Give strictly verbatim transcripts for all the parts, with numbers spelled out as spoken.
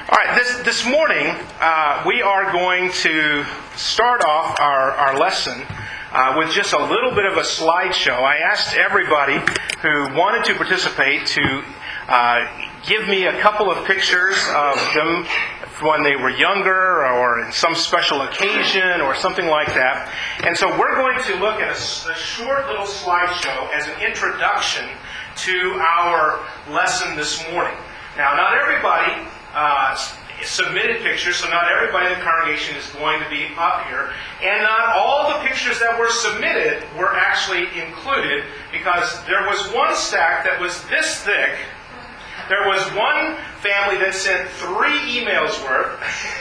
All right, this, this morning uh, we are going to start off our, our lesson uh, with just a little bit of a slideshow. I asked everybody who wanted to participate to uh, give me a couple of pictures of them when they were younger or in some special occasion or something like that. And so we're going to look at a, a short little slideshow as an introduction to our lesson this morning. Now, not everybody Uh, submitted pictures, so not everybody in the congregation is going to be up here. And not all the pictures that were submitted were actually included, because there was one stack that was this thick. There was one family that sent three emails worth.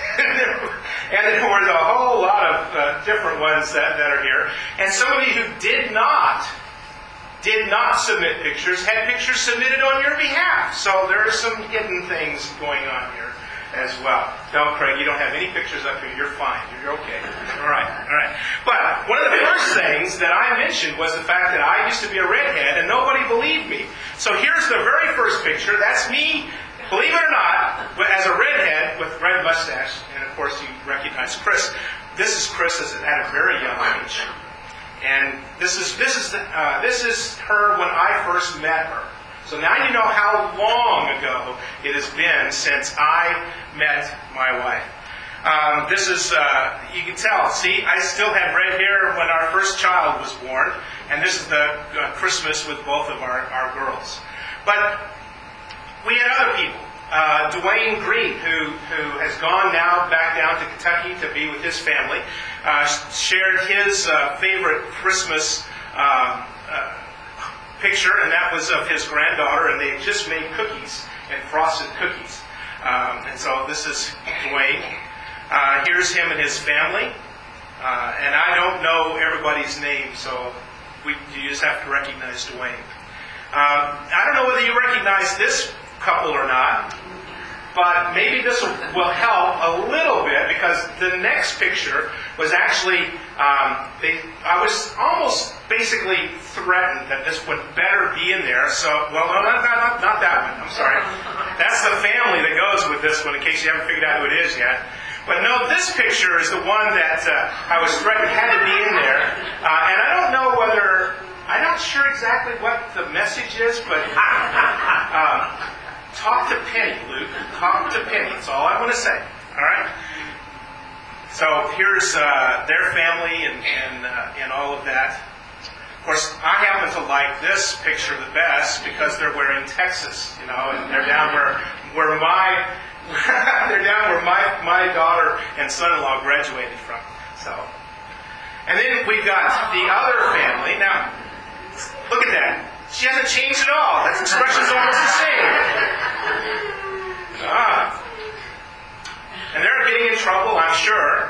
And there were a whole lot of uh, different ones that, that are here. And somebody who did not did not submit pictures, had pictures submitted on your behalf. So there are some hidden things going on here as well. No, Craig, you don't have any pictures up here. You're fine. You're okay. All right, all right. But one of the first things that I mentioned was the fact that I used to be a redhead and nobody believed me. So here's the very first picture. That's me, believe it or not, as a redhead with red mustache. And of course you recognize Chris. This is Chris at a very young age. And this is this is uh, this is her when I first met her. So now you know how long ago it has been since I met my wife. Um, this is uh, you can tell. See, I still had red hair when our first child was born, and this is the uh, Christmas with both of our, our girls. But we had other people. Uh, Dwayne Green, who, who has gone now back down to Kentucky to be with his family, uh, shared his uh, favorite Christmas uh, uh, picture, and that was of his granddaughter, and they had just made cookies, and frosted cookies. Um, and so this is Dwayne. Uh, here's him and his family. Uh, and I don't know everybody's name, so we, you just have to recognize Dwayne. Uh, I don't know whether you recognize this couple or not, but maybe this will, will help a little bit, because the next picture was actually, um, they, I was almost basically threatened that this would better be in there. So, well, no, not, not, not that one. I'm sorry. That's the family that goes with this one, in case you haven't figured out who it is yet. But no, this picture is the one that uh, I was threatened had to be in there. Uh, and I don't know whether, I'm not sure exactly what the message is, but um, talk to Penny, Luke. Talk to Penny. That's all I want to say. All right? So here's uh, their family and and, uh, and all of that. Of course, I happen to like this picture the best because they're wearing Texas, you know, and they're down where where my they're down where my my daughter and son-in-law graduated from. So, and then we've got the other family. Now, look at that. She hasn't changed at all. That expression's almost the same. Ah. And they're getting in trouble, I'm sure.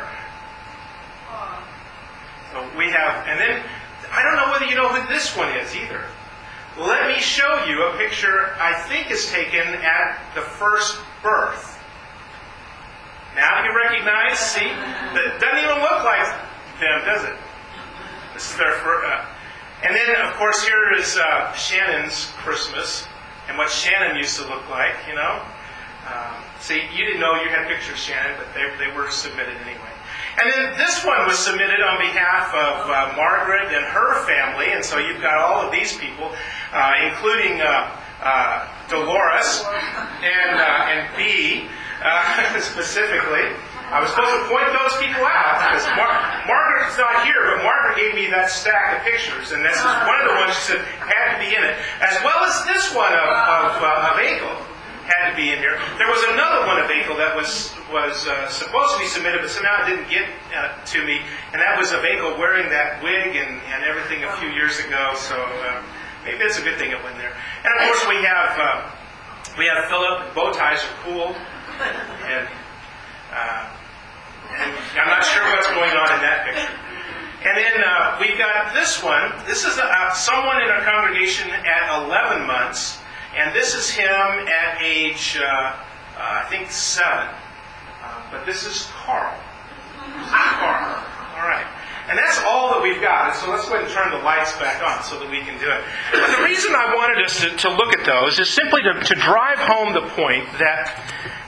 So we have, and then, I don't know whether you know who this one is either. Let me show you a picture I think is taken at the first birth. Now you recognize, see? That doesn't even look like them, does it? This is their first. Uh, And then, of course, here is uh, Shannon's Christmas, and what Shannon used to look like, you know. Um, see, you didn't know you had pictures, Shannon, but they, they were submitted anyway. And then this one was submitted on behalf of uh, Margaret and her family, and so you've got all of these people, uh, including uh, uh, Dolores and, uh, and Bee, uh, specifically. I was supposed to point those people out, because Mar- Margaret's not here, but Margaret gave me that stack of pictures, and this is one of the ones she said had to be in it, as well as this one of, of, uh, of Akel had to be in here. There was another one of Akel that was was uh, supposed to be submitted, but somehow it didn't get uh, to me, and that was of Akel wearing that wig and, and everything a few years ago, so uh, maybe it's a good thing it went there. And of course we have uh, we have Philip. Bow ties are cool, and uh, And I'm not sure what's going on in that picture. And then uh, we've got this one. This is uh, someone in our congregation at eleven months. And this is him at age, uh, uh, I think, seven. Uh, but this is Carl. This is Carl. All right. And that's all that we've got. So let's go ahead and turn the lights back on so that we can do it. But the reason I wanted us to, to look at those is simply to, to drive home the point that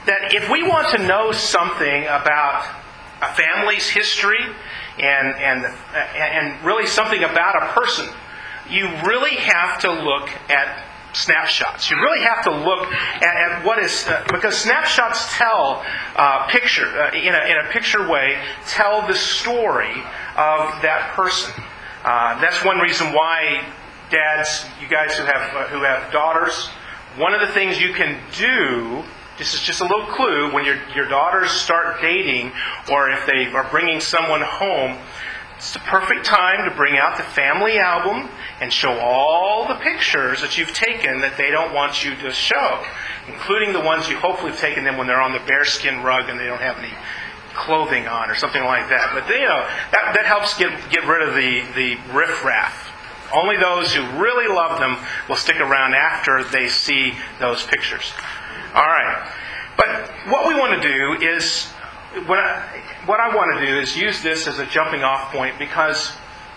that if we want to know something about a family's history and, and, and really something about a person, you really have to look at snapshots. You really have to look at, at what is, uh, because snapshots tell uh, picture, uh, in, a, in a picture way, tell the story of that person. Uh, that's one reason why, dads, you guys who have uh, who have daughters, one of the things you can do, this is just a little clue, when your your daughters start dating, or if they are bringing someone home, it's the perfect time to bring out the family album and show all the pictures that you've taken that they don't want you to show, including the ones you hopefully have taken them when they're on the bearskin rug and they don't have any clothing on or something like that. But you know, that, that helps get get rid of the, the riffraff. Only those who really love them will stick around after they see those pictures. All right. But what we want to do is, what I, what I want to do is use this as a jumping off point, because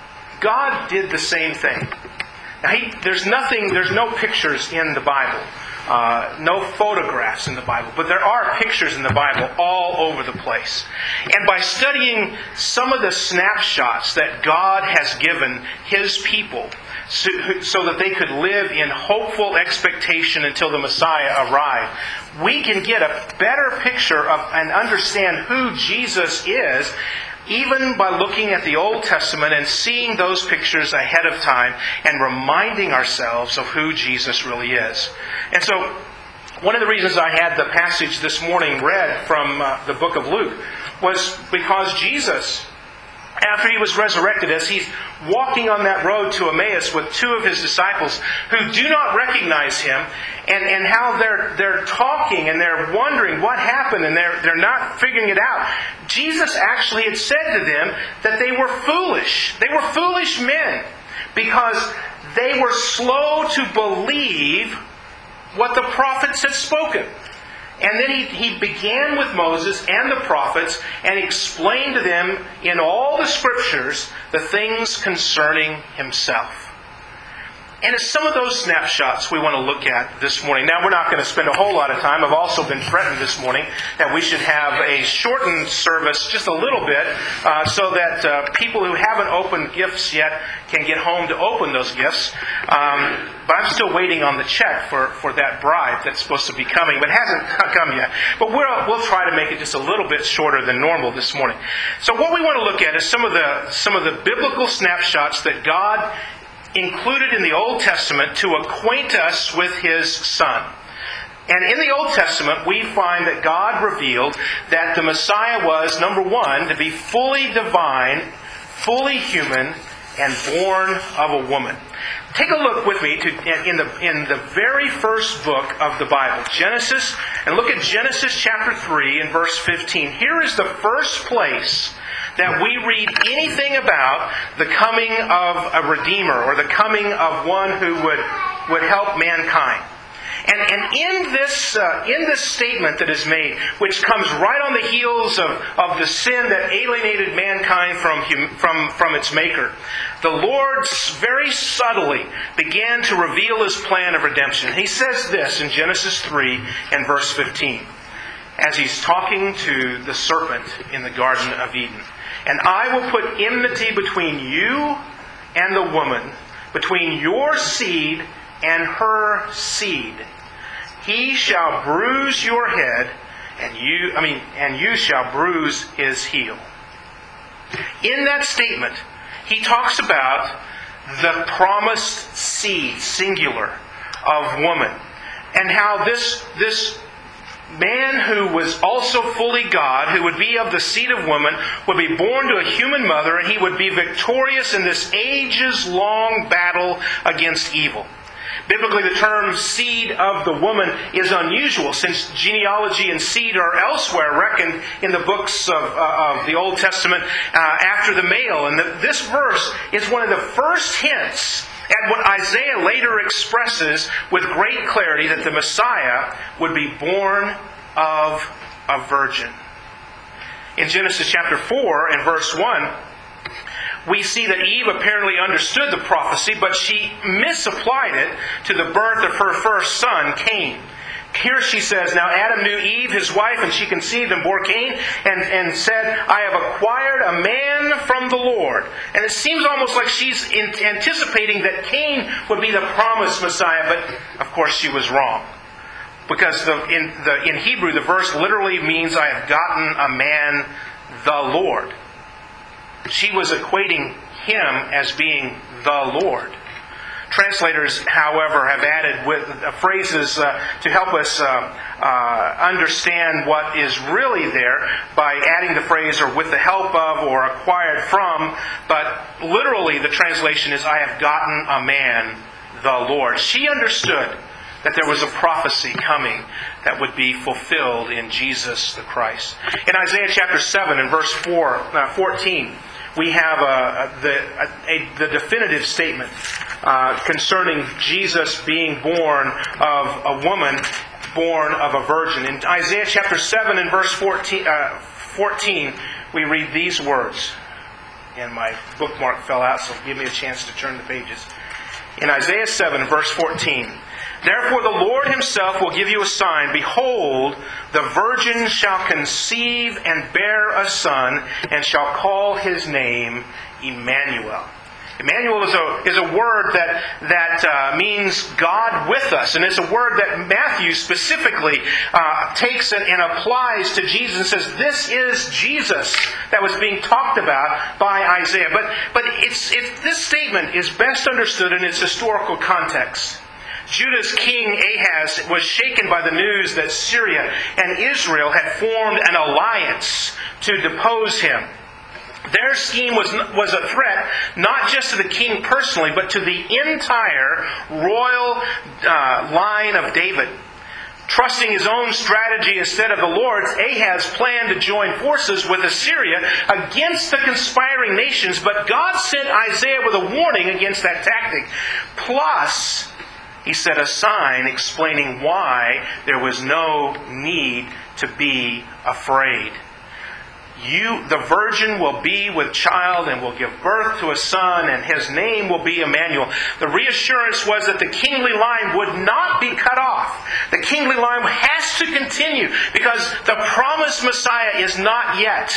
God did the same thing. Now, he, there's nothing, there's no pictures in the Bible. Uh, no photographs in the Bible, but there are pictures in the Bible all over the place. And by studying some of the snapshots that God has given His people so, so that they could live in hopeful expectation until the Messiah arrived, we can get a better picture of and understand who Jesus is, even by looking at the Old Testament and seeing those pictures ahead of time and reminding ourselves of who Jesus really is. And so, one of the reasons I had the passage this morning read from uh, the book of Luke was because Jesus, after He was resurrected, as He's walking on that road to Emmaus with two of His disciples who do not recognize Him, and, and how they're they're talking and they're wondering what happened, and they're they're not figuring it out. Jesus actually had said to them that they were foolish. They were foolish men because they were slow to believe what the prophets had spoken. And then he, he began with Moses and the prophets and explained to them in all the Scriptures the things concerning Himself. And it's some of those snapshots we want to look at this morning. Now, we're not going to spend a whole lot of time. I've also been threatened this morning that we should have a shortened service just a little bit uh, so that uh, people who haven't opened gifts yet can get home to open those gifts. Um, but I'm still waiting on the check for, for that bribe that's supposed to be coming, but it hasn't come yet. But we'll, we'll try to make it just a little bit shorter than normal this morning. So what we want to look at is some of the some of the biblical snapshots that God included in the Old Testament to acquaint us with His Son. And in the Old Testament, we find that God revealed that the Messiah was, number one, to be fully divine, fully human, and born of a woman. Take a look with me to, in, the, in the very first book of the Bible, Genesis, and look at Genesis chapter three and verse fifteen. Here is the first place that we read anything about the coming of a Redeemer, or the coming of one who would, would help mankind. And, and in this uh, in this statement that is made, which comes right on the heels of, of the sin that alienated mankind from, hum, from, from its Maker, the Lord very subtly began to reveal His plan of redemption. He says this in Genesis three and verse fifteen, as He's talking to the serpent in the Garden of Eden. And I will put enmity between you and the woman, between your seed and her seed. He shall bruise your head, and you, I mean, and you shall bruise his heel. In that statement, he talks about the promised seed, singular, of woman, and how this this man who was also fully God, who would be of the seed of woman, would be born to a human mother, and he would be victorious in this ages-long battle against evil. Biblically, the term seed of the woman is unusual, since genealogy and seed are elsewhere reckoned in the books of, uh, of the Old Testament uh, after the male. And the, this verse is one of the first hints at what Isaiah later expresses with great clarity, that the Messiah would be born of a virgin. In Genesis chapter four and verse one, we see that Eve apparently understood the prophecy, but she misapplied it to the birth of her first son, Cain. Here she says, now Adam knew Eve, his wife, and she conceived and bore Cain, and, and said, I have acquired a man from the Lord. And it seems almost like she's in, anticipating that Cain would be the promised Messiah, but of course she was wrong. Because the, in, the, in Hebrew, the verse literally means, I have gotten a man, the Lord. She was equating him as being the Lord. Translators, however, have added with uh, phrases uh, to help us uh, uh, understand what is really there by adding the phrase or with the help of or acquired from. But literally the translation is, I have gotten a man, the Lord. She understood that there was a prophecy coming that would be fulfilled in Jesus the Christ. In Isaiah chapter seven and verse four, uh, fourteen, we have a, a, the, a, a, the definitive statement uh, concerning Jesus being born of a woman, born of a virgin. In Isaiah chapter seven and verse fourteen, uh, fourteen, we read these words. And my bookmark fell out, so give me a chance to turn the pages. In Isaiah seven, verse fourteen, therefore the Lord Himself will give you a sign. Behold, the virgin shall conceive and bear a son, and shall call his name Emmanuel. Emmanuel is a, is a word that, that uh, means God with us. And it's a word that Matthew specifically uh, takes and, and applies to Jesus and says, this is Jesus that was being talked about by Isaiah. But, but it's, it, this statement is best understood in its historical context. Judah's king Ahaz was shaken by the news that Syria and Israel had formed an alliance to depose him. Their scheme was, was a threat not just to the king personally, but to the entire royal uh, line of David. Trusting his own strategy instead of the Lord's, Ahaz planned to join forces with Assyria against the conspiring nations, but God sent Isaiah with a warning against that tactic. Plus, He set a sign explaining why there was no need to be afraid. You, the virgin, will be with child and will give birth to a son, and his name will be Emmanuel. The reassurance was that the kingly line would not be cut off. The kingly line has to continue because the promised Messiah is not yet.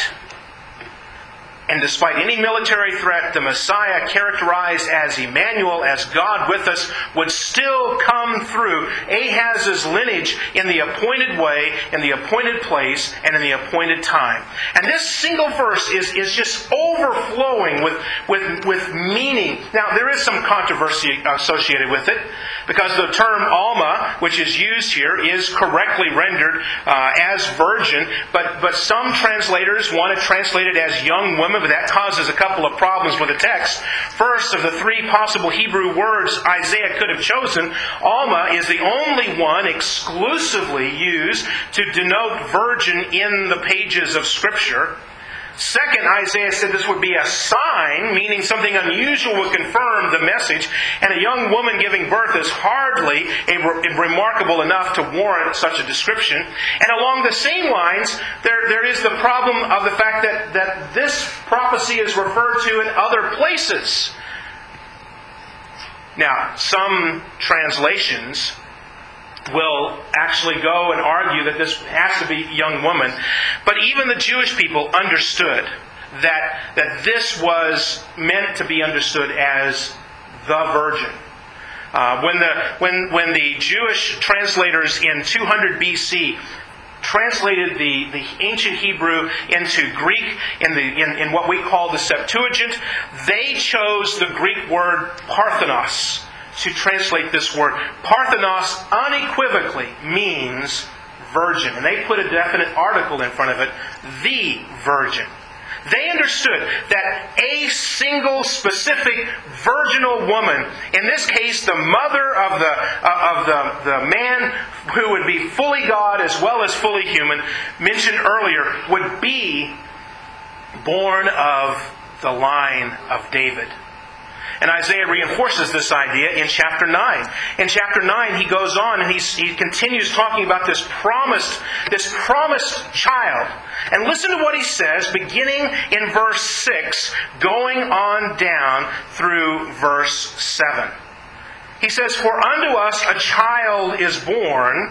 And despite any military threat, the Messiah, characterized as Emmanuel, as God with us, would still come through Ahaz's lineage in the appointed way, in the appointed place, and in the appointed time. And this single verse is, is just overflowing with, with, with meaning. Now, there is some controversy associated with it, because the term Alma, which is used here, is correctly rendered uh, as virgin, but, but some translators want to translate it as young woman, but that causes a couple of problems with the text. First, of the three possible Hebrew words Isaiah could have chosen, Alma is the only one exclusively used to denote virgin in the pages of Scripture. Second, Isaiah said this would be a sign, meaning something unusual would confirm the message, and a young woman giving birth is hardly a re- remarkable enough to warrant such a description. And along the same lines, there, there is the problem of the fact that, that this prophecy is referred to in other places. Now, some translations will actually go and argue that this has to be a young woman. But even the Jewish people understood that, that this was meant to be understood as the virgin. Uh, when, the, when, when the Jewish translators in two hundred B C translated the, the ancient Hebrew into Greek in, the, in, in what we call the Septuagint, they chose the Greek word Parthenos to translate this word. Parthenos unequivocally means virgin. And they put a definite article in front of it, the virgin. They understood that a single specific virginal woman, in this case the mother of the, uh, of the, the man who would be fully God as well as fully human, mentioned earlier, would be born of the line of David. And Isaiah reinforces this idea in chapter nine. In chapter nine, he goes on and he's, he continues talking about this promised, this promised child. And listen to what he says, beginning in verse six, going on down through verse seven. He says, "For unto us a child is born,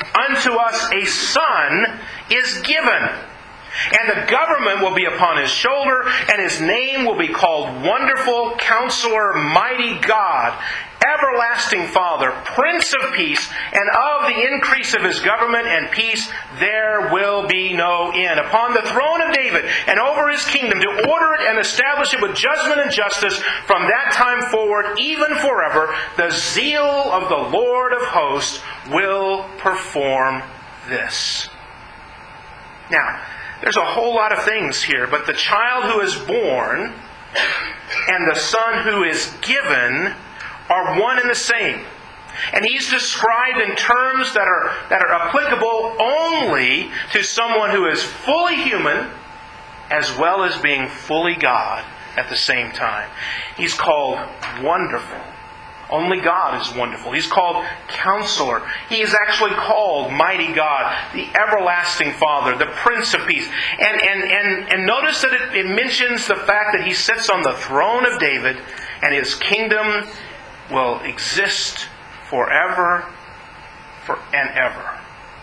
unto us a son is given. And the government will be upon his shoulder, and his name will be called Wonderful, Counselor, Mighty God, Everlasting Father, Prince of Peace, and of the increase of his government and peace there will be no end. Upon the throne of David and over his kingdom, to order it and establish it with judgment and justice from that time forward, even forever, the zeal of the Lord of hosts will perform this. Now, there's a whole lot of things here, but the child who is born and the son who is given are one and the same. And he's described in terms that are, that are applicable only to someone who is fully human as well as being fully God at the same time. He's called Wonderful. Only God is wonderful. He's called Counselor. He is actually called Mighty God, the Everlasting Father, the Prince of Peace. And and and, and notice that it, it mentions the fact that He sits on the throne of David, and His kingdom will exist forever, for and ever.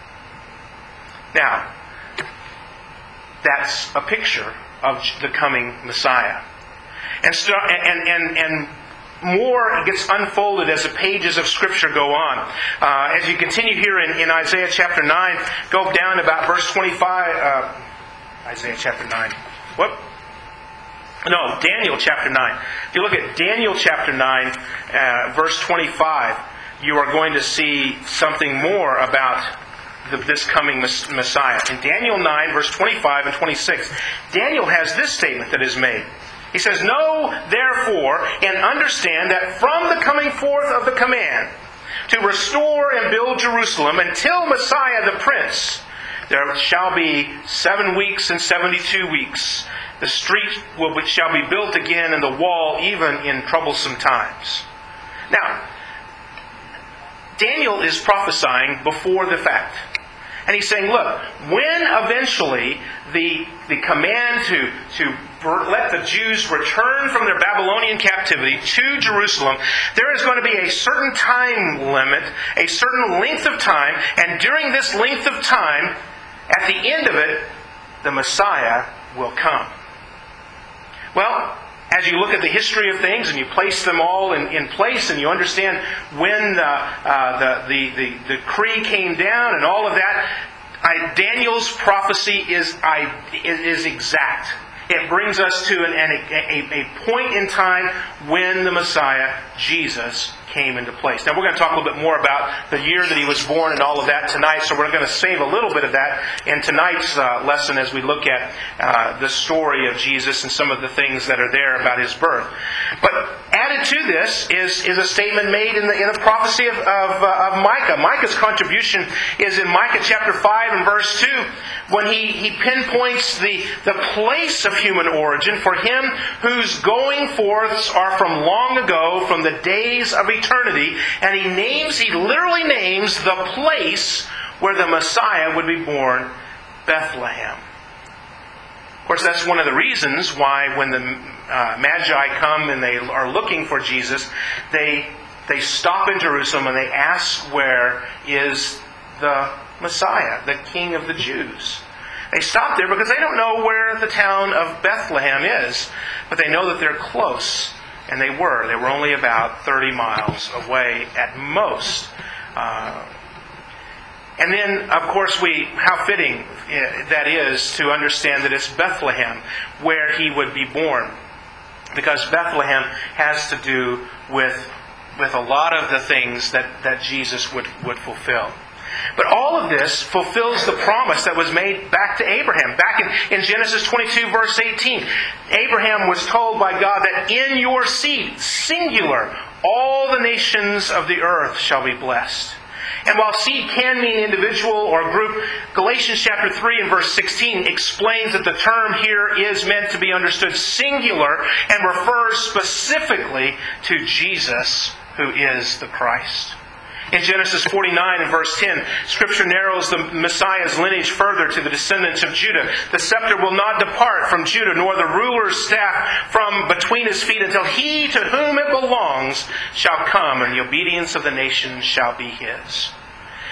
Now, that's a picture of the coming Messiah. And so, and and and more gets unfolded as the pages of Scripture go on. Uh, as you continue here in, in Isaiah chapter nine, go down about verse twenty-five. Uh, Isaiah chapter nine. Whoop. No, Daniel chapter nine. If you look at Daniel chapter nine, uh, verse twenty-five, you are going to see something more about the, this coming Messiah. In Daniel nine, verse twenty-five and twenty-six, Daniel has this statement that is made. He says, "Know therefore and understand that from the coming forth of the command to restore and build Jerusalem until Messiah the Prince, there shall be seven weeks and seventy-two weeks. The street will be, shall be built again, and the wall even in troublesome times." Now, Daniel is prophesying before the fact. And he's saying, look, when eventually the, the command to, to let the Jews return from their Babylonian captivity to Jerusalem, there is going to be a certain time limit, a certain length of time, and during this length of time, at the end of it, the Messiah will come. Well, as you look at the history of things and you place them all in, in place and you understand when uh, uh, the, the, the decree came down and all of that, I, Daniel's prophecy is, I, is exact. It brings us to an, an, a, a point in time when the Messiah, Jesus, came into place. Now, we're going to talk a little bit more about the year that He was born and all of that tonight, so we're going to save a little bit of that in tonight's uh, lesson as we look at uh, the story of Jesus and some of the things that are there about His birth. But added to this is, is a statement made in the, in the prophecy of, of, uh, of Micah. Micah's contribution is in Micah chapter five and verse two, when he, he pinpoints the, the place of human origin for Him whose going forths are from long ago, from the days of eternity, and he names, he literally names the place where the Messiah would be born, Bethlehem. Of course, that's one of the reasons why when the uh, Magi come and they are looking for Jesus, they they stop in Jerusalem and they ask, where is the Messiah, the King of the Jews? They stop there because they don't know where the town of Bethlehem is, but they know that they're close. And they were. They were only about thirty miles away at most. Uh, and then, of course, we how fitting that is to understand that it's Bethlehem where He would be born. Because Bethlehem has to do with, with a lot of the things that, that Jesus would, would fulfill. But all of this fulfills the promise that was made back to Abraham. Back in, in Genesis twenty-two, verse eighteen, Abraham was told by God that in your seed, singular, all the nations of the earth shall be blessed. And while seed can mean individual or group, Galatians chapter three and verse sixteen explains that the term here is meant to be understood singular and refers specifically to Jesus, who is the Christ. In Genesis forty-nine and verse ten, Scripture narrows the Messiah's lineage further to the descendants of Judah. The scepter will not depart from Judah, nor the ruler's staff from between his feet, until he to whom it belongs shall come, and the obedience of the nations shall be his.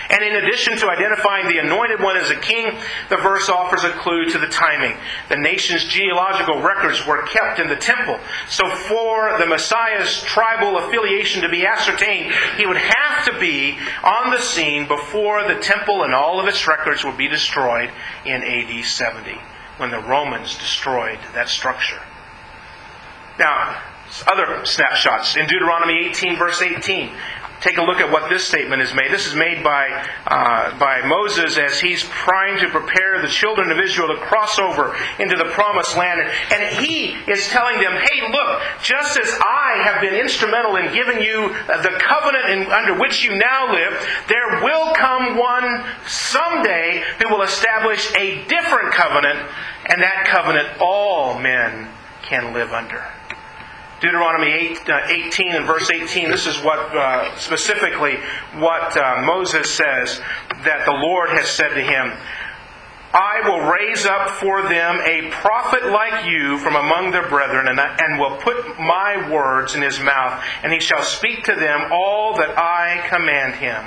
And in addition to identifying the Anointed One as a king, the verse offers a clue to the timing. The nation's genealogical records were kept in the temple. So for the Messiah's tribal affiliation to be ascertained, he would have to be on the scene before the temple and all of its records would be destroyed in A D seventy, when the Romans destroyed that structure. Now, other snapshots. In Deuteronomy eighteen, verse eighteen, take a look at what this statement is made. This is made by uh, by Moses as he's trying to prepare the children of Israel to cross over into the promised land. And he is telling them, hey, look, just as I have been instrumental in giving you the covenant in, under which you now live, there will come one someday who will establish a different covenant, and that covenant all men can live under. Deuteronomy eight, uh, eighteen and verse eighteen, this is what uh, specifically what uh, Moses says that the Lord has said to him. I will raise up for them a prophet like you from among their brethren, and, and will put my words in his mouth, and he shall speak to them all that I command him.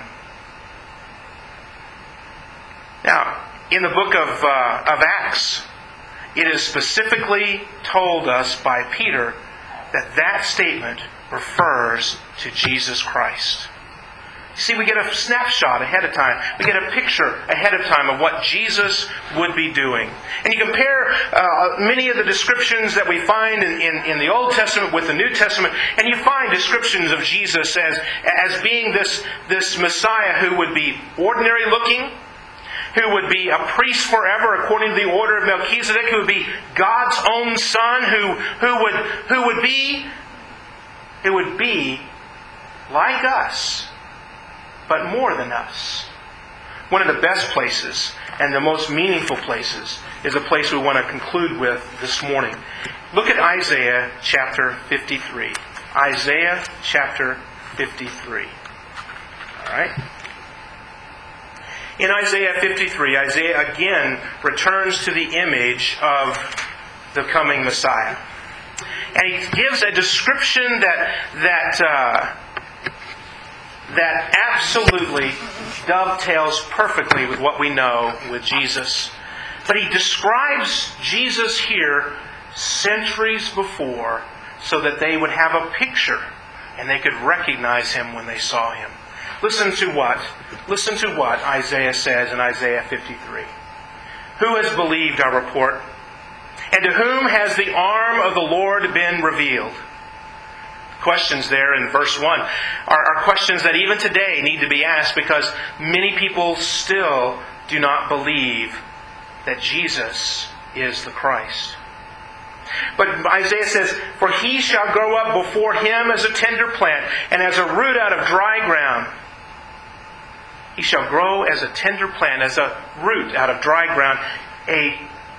Now, in the book of, uh, of Acts, it is specifically told us by Peter that that statement refers to Jesus Christ. You see, we get a snapshot ahead of time. We get a picture ahead of time of what Jesus would be doing. And you compare uh, many of the descriptions that we find in, in, in the Old Testament with the New Testament, and you find descriptions of Jesus as, as being this, this Messiah who would be ordinary looking, who would be a priest forever according to the order of Melchizedek, who would be God's own Son, who, who would who would be who would be like us, but more than us. One of the best places and the most meaningful places is a place we want to conclude with this morning. Look at Isaiah chapter fifty-three. Isaiah chapter fifty-three. All right? In Isaiah fifty-three, Isaiah again returns to the image of the coming Messiah. And he gives a description that that uh, that absolutely dovetails perfectly with what we know with Jesus. But he describes Jesus here centuries before so that they would have a picture and they could recognize him when they saw him. Listen to what? Listen to what Isaiah says in Isaiah fifty-three. Who has believed our report? And to whom has the arm of the Lord been revealed? Questions there in verse one are, are questions that even today need to be asked because many people still do not believe that Jesus is the Christ. But Isaiah says, for he shall grow up before him as a tender plant and as a root out of dry ground. He shall grow as a tender plant, as a root out of dry ground, a,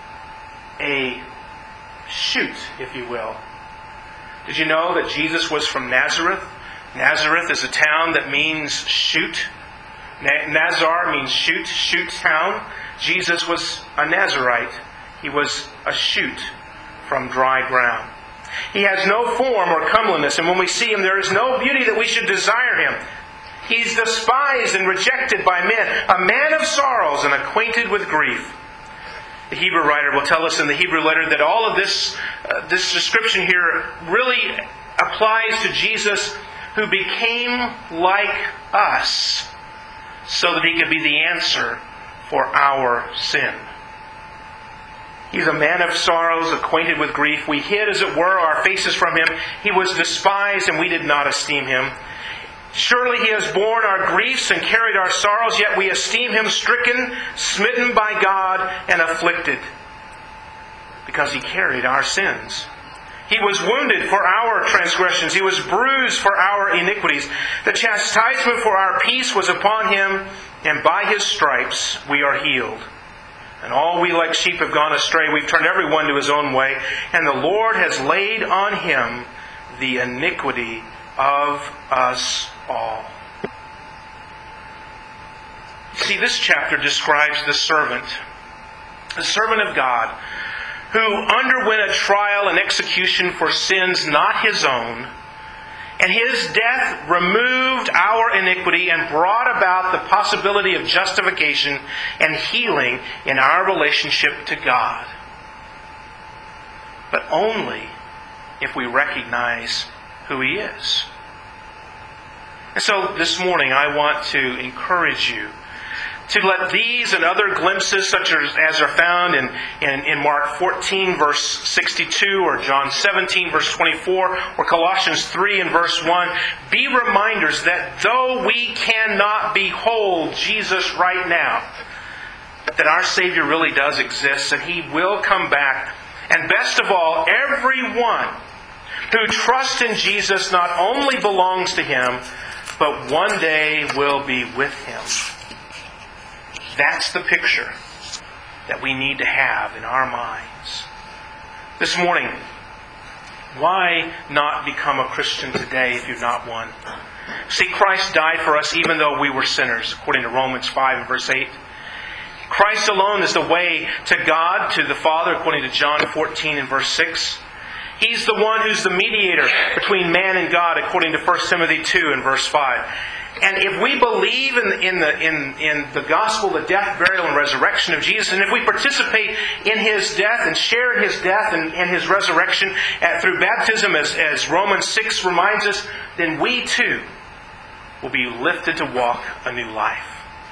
a shoot, if you will. Did you know that Jesus was from Nazareth? Nazareth is a town that means shoot. Nazar means shoot, shoot town. Jesus was a Nazarite. He was a shoot from dry ground. He has no form or comeliness, and when we see him, there is no beauty that we should desire him. He's despised and rejected by men, a man of sorrows and acquainted with grief. The Hebrew writer will tell us in the Hebrew letter that all of this, uh, this description here really applies to Jesus, who became like us so that he could be the answer for our sin. He's a man of sorrows, acquainted with grief. We hid, as it were, our faces from him. He was despised, and we did not esteem him. Surely he has borne our griefs and carried our sorrows, yet we esteem him stricken, smitten by God, and afflicted, because he carried our sins. He was wounded for our transgressions. He was bruised for our iniquities. The chastisement for our peace was upon him, and by his stripes we are healed. And all we like sheep have gone astray. We've turned everyone to his own way. And the Lord has laid on him the iniquity of us all. See, this chapter describes the servant, the servant of God, who underwent a trial and execution for sins not his own, And His death removed our iniquity and brought about the possibility of justification and healing in our relationship to God. But only if we recognize who He is. And so this morning I want to encourage you to let these and other glimpses, such as, as are found in, in, in Mark fourteen, verse sixty-two, or John seventeen, verse twenty-four, or Colossians three and verse one, be reminders that though we cannot behold Jesus right now, that our Savior really does exist, and He will come back. And best of all, everyone who trusts in Jesus not only belongs to Him, but one day will be with Him. That's the picture that we need to have in our minds. This morning, why not become a Christian today if you're not one? See, Christ died for us even though we were sinners, according to Romans five and verse eight. Christ alone is the way to God, to the Father, according to John fourteen and verse six. He's the one who's the mediator between man and God, according to First Timothy two and verse five. And if we believe in, in, the, in, in the gospel, the death, burial, and resurrection of Jesus, and if we participate in His death and share in His death and, and His resurrection at, through baptism, as, as Romans six reminds us, then we too will be lifted to walk a new life.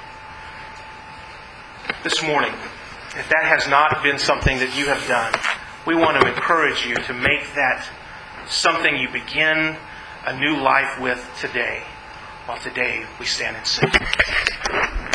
This morning, if that has not been something that you have done, we want to encourage you to make that something you begin a new life with today. While today we stand and sing.